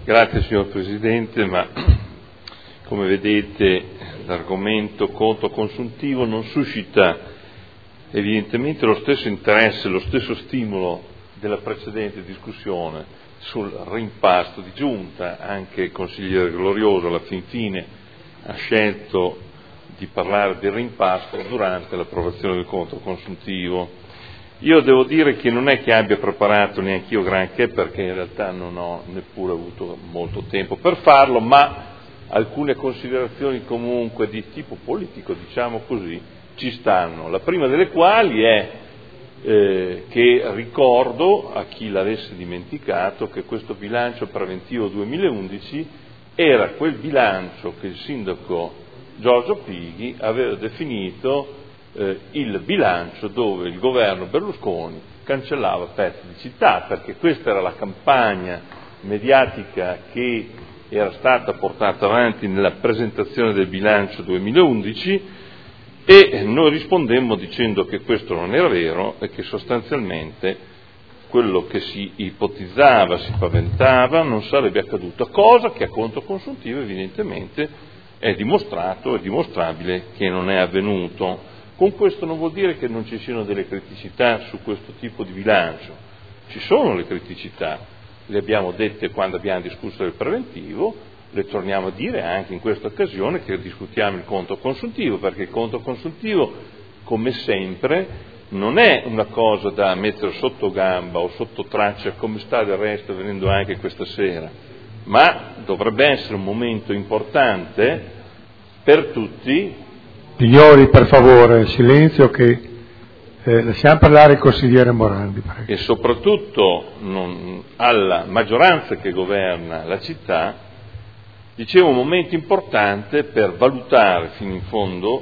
Grazie signor Presidente, ma come vedete l'argomento conto consuntivo non suscita evidentemente lo stesso interesse, lo stesso stimolo della precedente discussione sul rimpasto di giunta. Anche il consigliere Glorioso alla fin fine ha scelto di parlare del rimpasto durante l'approvazione del conto consuntivo. Io devo dire che non è che abbia preparato neanch'io granché, perché in realtà non ho neppure avuto molto tempo per farlo, ma alcune considerazioni comunque di tipo politico, diciamo così, ci stanno. La prima delle quali è che ricordo a chi l'avesse dimenticato che questo bilancio preventivo 2011 era quel bilancio che il sindaco Giorgio Pighi aveva definito il bilancio dove il governo Berlusconi cancellava pezzi di città, perché questa era la campagna mediatica che era stata portata avanti nella presentazione del bilancio 2011, e noi rispondemmo dicendo che questo non era vero e che sostanzialmente quello che si ipotizzava, si paventava, non sarebbe accaduto, cosa che a conto consuntivo evidentemente è dimostrato, è dimostrabile che non è avvenuto. Con questo non vuol dire che non ci siano delle criticità su questo tipo di bilancio. Ci sono le criticità, le abbiamo dette quando abbiamo discusso del preventivo, le torniamo a dire anche in questa occasione che discutiamo il conto consuntivo, perché il conto consuntivo, come sempre, non è una cosa da mettere sotto gamba o sotto traccia, come sta del resto avvenendo anche questa sera, ma dovrebbe essere un momento importante per tutti. Signori, per favore, silenzio, che lasciamo parlare il consigliere Morandi. Prego. E soprattutto alla maggioranza che governa la città, dicevo, un momento importante per valutare fino in fondo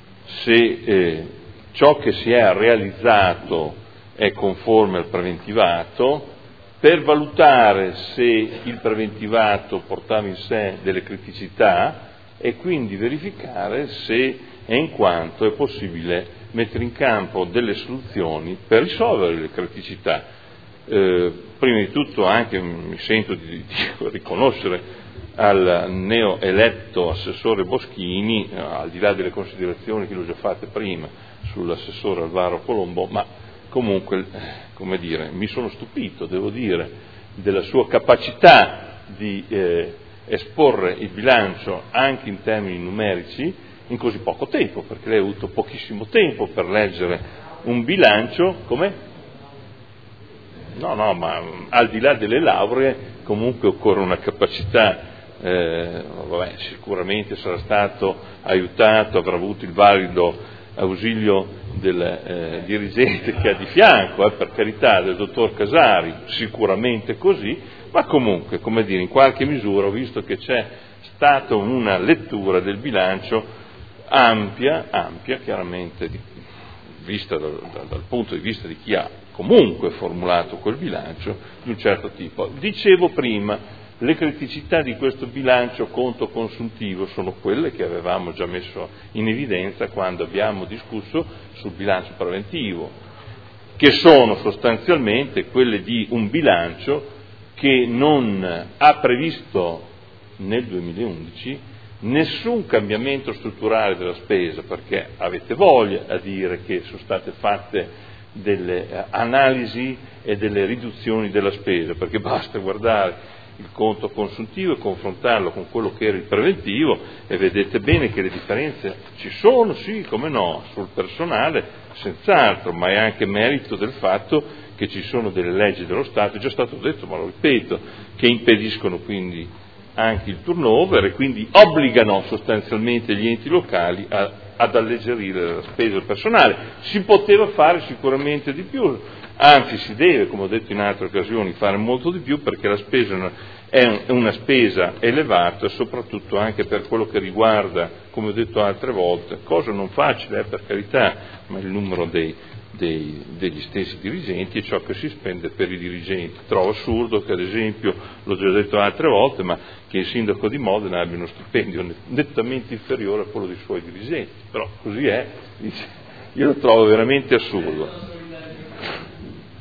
se ciò che si è realizzato è conforme al preventivato, per valutare se il preventivato portava in sé delle criticità e quindi verificare se e in quanto è possibile mettere in campo delle soluzioni per risolvere le criticità. Prima di tutto anche mi sento di riconoscere al neoeletto assessore Boschini, al di là delle considerazioni che l'ho già fatte prima sull'assessore Alvaro Colombo, ma comunque, come dire, mi sono stupito, devo dire, della sua capacità di esporre il bilancio anche in termini numerici in così poco tempo, perché lei ha avuto pochissimo tempo per leggere un bilancio. Come? No, ma al di là delle lauree comunque occorre una capacità, sicuramente sarà stato aiutato, avrà avuto il valido ausilio del dirigente che ha di fianco, per carità, del dottor Casari, sicuramente così, ma comunque, come dire, in qualche misura ho visto che c'è stata una lettura del bilancio ampia, chiaramente vista dal punto di vista di chi ha comunque formulato quel bilancio di un certo tipo. Dicevo prima, le criticità di questo bilancio conto consuntivo sono quelle che avevamo già messo in evidenza quando abbiamo discusso sul bilancio preventivo, che sono sostanzialmente quelle di un bilancio che non ha previsto nel 2011 nessun cambiamento strutturale della spesa, perché avete voglia a dire che sono state fatte delle analisi e delle riduzioni della spesa, perché basta guardare il conto consuntivo e confrontarlo con quello che era il preventivo e vedete bene che le differenze ci sono, sì, come no, sul personale senz'altro, ma è anche merito del fatto che ci sono delle leggi dello Stato, è già stato detto ma lo ripeto, che impediscono quindi anche il turnover e quindi obbligano sostanzialmente gli enti locali ad alleggerire la spesa del personale. Si poteva fare sicuramente di più, anzi si deve, come ho detto in altre occasioni, fare molto di più, perché la spesa è una spesa elevata, soprattutto anche per quello che riguarda, come ho detto altre volte, cosa non facile, per carità, ma il numero degli stessi dirigenti e ciò che si spende per i dirigenti. Trovo assurdo che, ad esempio, l'ho già detto altre volte, ma che il sindaco di Modena abbia uno stipendio nettamente inferiore a quello dei suoi dirigenti, però così è, io lo trovo veramente assurdo.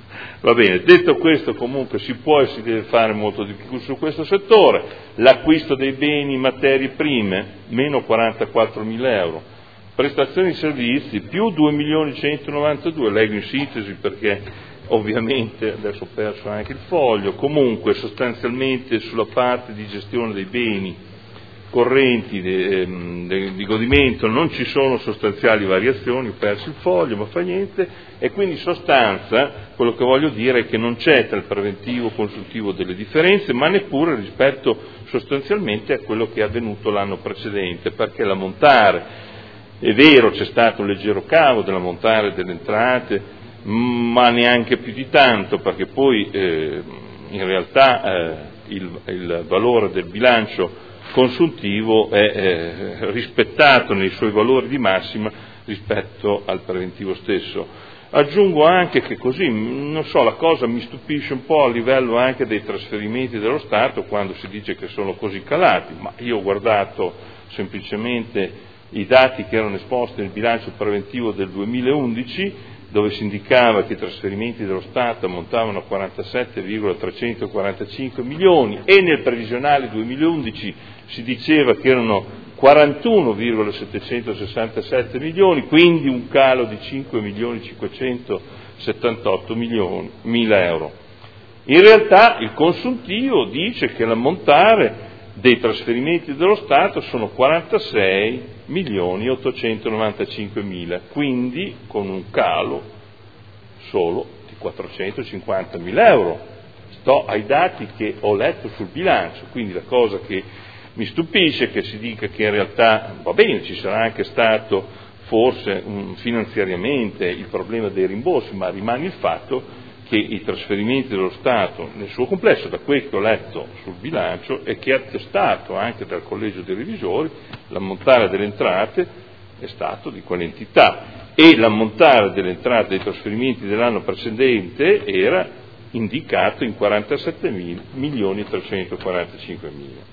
Va bene, detto questo comunque si può e si deve fare molto di più su questo settore. L'acquisto dei beni, materie prime, meno 44.000 euro. Prestazioni di servizi, più 2.192.000, leggo in sintesi perché ovviamente adesso ho perso anche il foglio. Comunque sostanzialmente sulla parte di gestione dei beni correnti di godimento non ci sono sostanziali variazioni, ho perso il foglio, ma fa niente, e quindi in sostanza quello che voglio dire è che non c'è tra il preventivo e consultivo delle differenze, ma neppure rispetto sostanzialmente a quello che è avvenuto l'anno precedente, perché l'ammontare, è vero, c'è stato un leggero cavo dell'ammontare delle entrate, ma neanche più di tanto, perché poi in realtà il valore del bilancio consuntivo è rispettato nei suoi valori di massima rispetto al preventivo stesso. Aggiungo anche che così, non so, la cosa mi stupisce un po' a livello anche dei trasferimenti dello Stato quando si dice che sono così calati, ma io ho guardato semplicemente i dati che erano esposti nel bilancio preventivo del 2011, dove si indicava che i trasferimenti dello Stato ammontavano a 47,345 milioni e nel previsionale 2011 si diceva che erano 41,767 milioni, quindi un calo di 5.578.000 euro. In realtà il consuntivo dice che l'ammontare dei trasferimenti dello Stato sono 46.895.000, quindi con un calo solo di 450.000 euro. Sto ai dati che ho letto sul bilancio, quindi la cosa che mi stupisce è che si dica che in realtà, va bene, ci sarà anche stato forse finanziariamente il problema dei rimborsi, ma rimane il fatto che i trasferimenti dello Stato nel suo complesso, da quel che ho letto sul bilancio e che è attestato anche dal Collegio dei Revisori, l'ammontare delle entrate è stato di quell'entità e l'ammontare delle entrate dei trasferimenti dell'anno precedente era indicato in 47.345.000.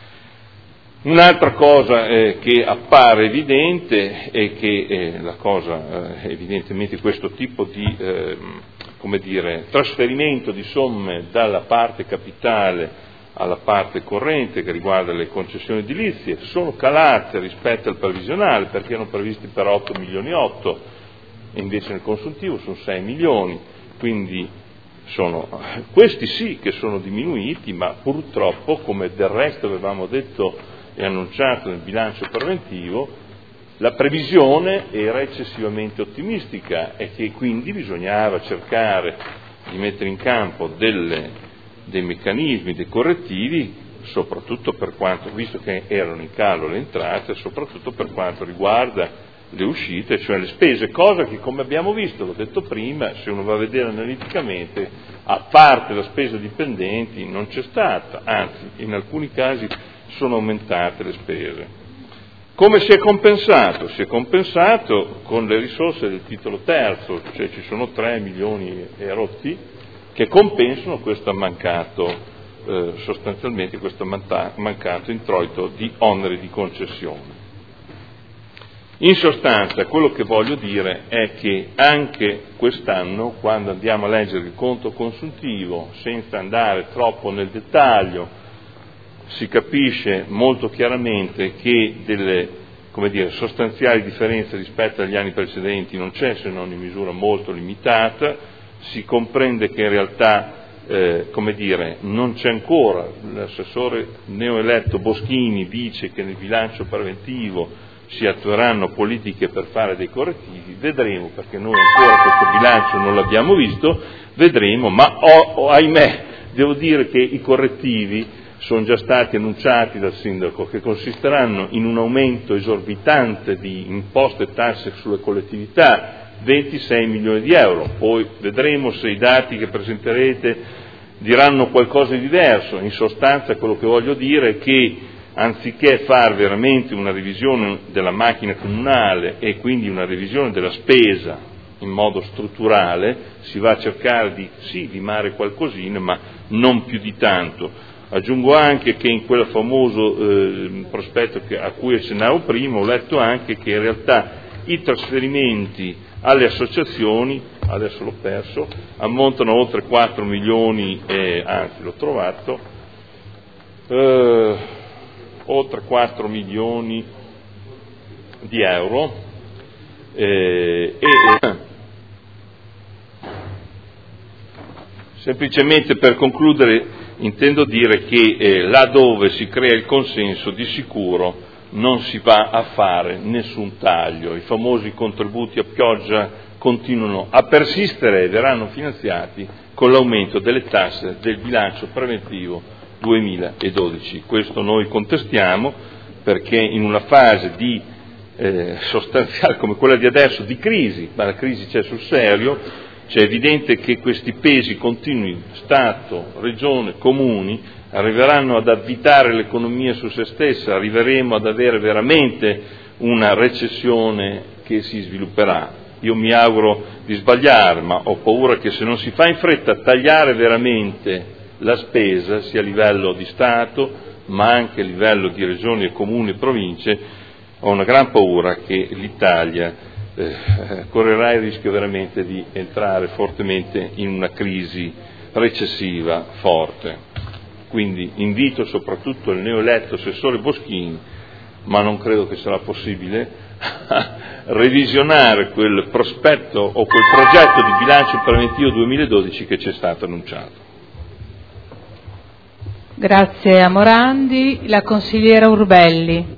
Un'altra cosa che appare evidente è che evidentemente questo tipo di trasferimento di somme dalla parte capitale alla parte corrente che riguarda le concessioni edilizie sono calate rispetto al previsionale, perché erano previsti per 8 milioni 8 e invece nel consuntivo sono 6 milioni, quindi questi sì che sono diminuiti, ma purtroppo, come del resto avevamo detto e annunciato nel bilancio preventivo, la previsione era eccessivamente ottimistica e che quindi bisognava cercare di mettere in campo dei meccanismi, dei correttivi, soprattutto per quanto, visto che erano in calo le entrate, soprattutto per quanto riguarda le uscite, cioè le spese, cosa che, come abbiamo visto, l'ho detto prima, se uno va a vedere analiticamente, a parte la spesa dipendenti non c'è stata, anzi in alcuni casi sono aumentate le spese. Come si è compensato? Si è compensato con le risorse del titolo terzo, cioè ci sono 3 milioni e rotti che compensano questo sostanzialmente questo mancato introito di oneri di concessione. In sostanza, quello che voglio dire è che anche quest'anno, quando andiamo a leggere il conto consuntivo, senza andare troppo nel dettaglio, si capisce molto chiaramente che delle sostanziali differenze rispetto agli anni precedenti non c'è, se non in misura molto limitata. Si comprende che in realtà non c'è ancora. L'assessore neoeletto Boschini dice che nel bilancio preventivo si attueranno politiche per fare dei correttivi, vedremo, perché noi ancora questo bilancio non l'abbiamo visto, vedremo, ma ahimè, devo dire che i correttivi sono già stati annunciati dal sindaco, che consisteranno in un aumento esorbitante di imposte e tasse sulle collettività, 26 milioni di euro, poi vedremo se i dati che presenterete diranno qualcosa di diverso. In sostanza quello che voglio dire è che anziché fare veramente una revisione della macchina comunale e quindi una revisione della spesa in modo strutturale, si va a cercare di limare qualcosina, ma non più di tanto. Aggiungo anche che in quel famoso prospetto a cui accennavo prima ho letto anche che in realtà i trasferimenti alle associazioni adesso l'ho perso, ammontano a oltre 4 milioni, anzi l'ho trovato, oltre 4 milioni di euro, semplicemente per concludere intendo dire che laddove si crea il consenso di sicuro non si va a fare nessun taglio, i famosi contributi a pioggia continuano a persistere e verranno finanziati con l'aumento delle tasse del bilancio preventivo 2012. Questo noi contestiamo perché in una fase di sostanziale come quella di adesso, di crisi, ma la crisi c'è sul serio, c'è evidente che questi pesi continui, Stato, Regione, Comuni, arriveranno ad avvitare l'economia su se stessa, arriveremo ad avere veramente una recessione che si svilupperà. Io mi auguro di sbagliare, ma ho paura che se non si fa in fretta a tagliare veramente la spesa, sia a livello di Stato, ma anche a livello di regioni e comuni e province, ho una gran paura che l'Italia correrà il rischio veramente di entrare fortemente in una crisi recessiva forte. Quindi invito soprattutto il neoeletto assessore Boschini, ma non credo che sarà possibile, a revisionare quel prospetto o quel progetto di bilancio preventivo 2012 che ci è stato annunciato. Grazie a Morandi. La consigliera Urbelli.